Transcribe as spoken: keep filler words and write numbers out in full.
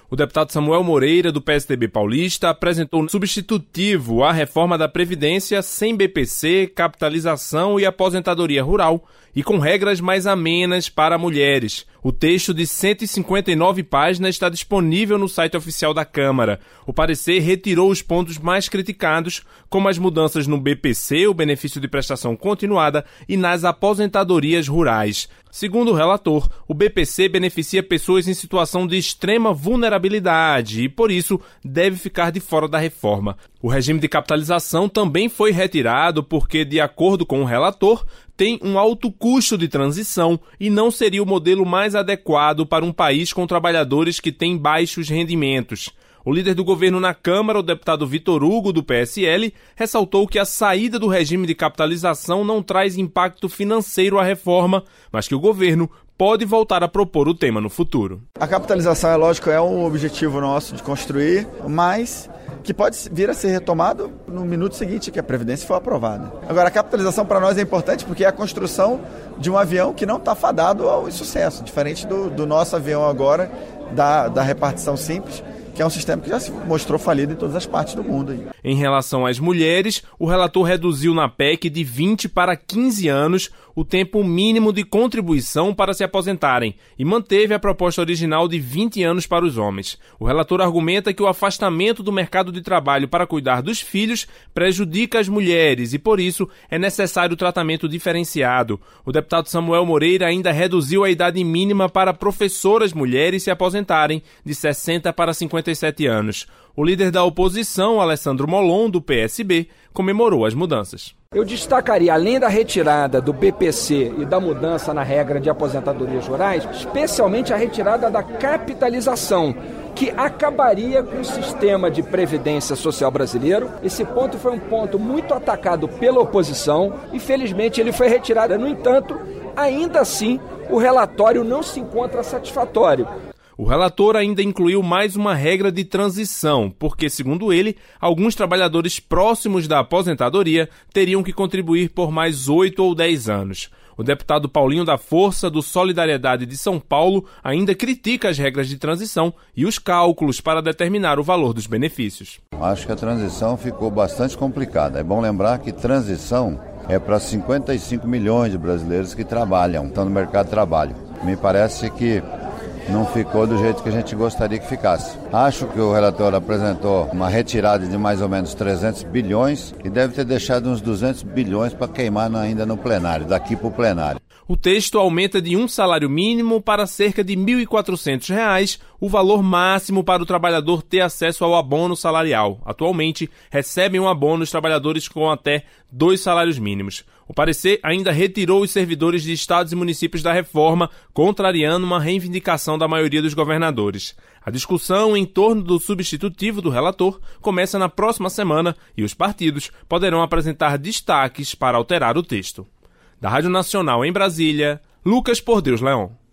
O deputado Samuel Moreira, do P S D B paulista, apresentou um substitutivo à reforma da Previdência sem B P C, capitalização e aposentadoria rural e com regras mais amenas para mulheres. O texto de cento e cinquenta e nove páginas está disponível no site oficial da Câmara. O parecer retirou os pontos mais criticados, como as mudanças no B P C, o benefício de prestação continuada, e nas aposentadorias rurais. Segundo o relator, o B P C beneficia pessoas em situação de extrema vulnerabilidade e, por isso, deve ficar de fora da reforma. O regime de capitalização também foi retirado porque, de acordo com o relator, tem um alto custo de transição e não seria o modelo mais adequado para um país com trabalhadores que têm baixos rendimentos. O líder do governo na Câmara, o deputado Vitor Hugo, do P S L, ressaltou que a saída do regime de capitalização não traz impacto financeiro à reforma, mas que o governo pode voltar a propor o tema no futuro. A capitalização, é lógico, é um objetivo nosso de construir, mas que pode vir a ser retomado no minuto seguinte que a Previdência for aprovada. Agora, a capitalização para nós é importante porque é a construção de um avião que não está fadado ao insucesso, diferente do, do nosso avião agora, da, da repartição simples, que é um sistema que já se mostrou falido em todas as partes do mundo. Em relação às mulheres, o relator reduziu na P E C de vinte para quinze anos o tempo mínimo de contribuição para se aposentarem e manteve a proposta original de vinte anos para os homens. O relator argumenta que o afastamento do mercado de trabalho para cuidar dos filhos prejudica as mulheres e, por isso, é necessário tratamento diferenciado. O deputado Samuel Moreira ainda reduziu a idade mínima para professoras mulheres se aposentarem de sessenta para cinquenta e sete anos. O líder da oposição, Alessandro Molon, do P S B, comemorou as mudanças. Eu destacaria, além da retirada do B P C e da mudança na regra de aposentadorias rurais, especialmente a retirada da capitalização, que acabaria com o sistema de previdência social brasileiro. Esse ponto foi um ponto muito atacado pela oposição e, felizmente, ele foi retirado. No entanto, ainda assim, o relatório não se encontra satisfatório. O relator ainda incluiu mais uma regra de transição, porque, segundo ele, alguns trabalhadores próximos da aposentadoria teriam que contribuir por mais oito ou dez anos. O deputado Paulinho da Força, do Solidariedade de São Paulo, ainda critica as regras de transição e os cálculos para determinar o valor dos benefícios. Acho que a transição ficou bastante complicada. É bom lembrar que transição é para cinquenta e cinco milhões de brasileiros que trabalham, estão no mercado de trabalho. Me parece que não ficou do jeito que a gente gostaria que ficasse. Acho que o relator apresentou uma retirada de mais ou menos trezentos bilhões e deve ter deixado uns duzentos bilhões para queimar ainda no plenário, daqui para o plenário. O texto aumenta de um salário mínimo para cerca de mil e quatrocentos reais o valor máximo para o trabalhador ter acesso ao abono salarial. Atualmente, recebem um abono os trabalhadores com até dois salários mínimos. O parecer ainda retirou os servidores de estados e municípios da reforma, contrariando uma reivindicação da maioria dos governadores. A discussão em torno do substitutivo do relator começa na próxima semana e os partidos poderão apresentar destaques para alterar o texto. Da Rádio Nacional em Brasília, Lucas Por Deus Leão.